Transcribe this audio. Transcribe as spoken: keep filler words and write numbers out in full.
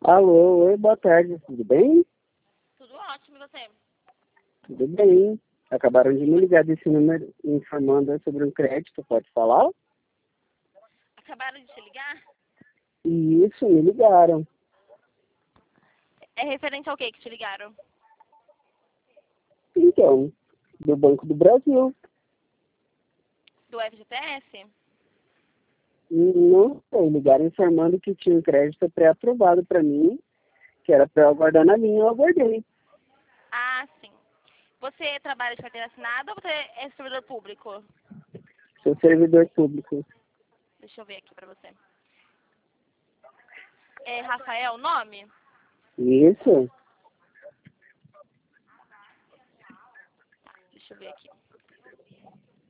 Alô, oi, boa tarde, tudo bem? Tudo ótimo, e você? Tudo bem. Acabaram de me ligar desse número informando sobre um crédito, pode falar? Acabaram de te ligar? Isso, me ligaram. É referente ao que que te ligaram? Então, do Banco do Brasil. Do F G T S? Não sei, ligaram informando que tinha um crédito pré-aprovado para mim, que era para eu aguardar na linha, eu aguardei. Ah, sim. Você trabalha de carteira assinada ou você é servidor público? Sou servidor público. Deixa eu ver aqui pra você. É Rafael o nome? Isso? Deixa eu ver aqui.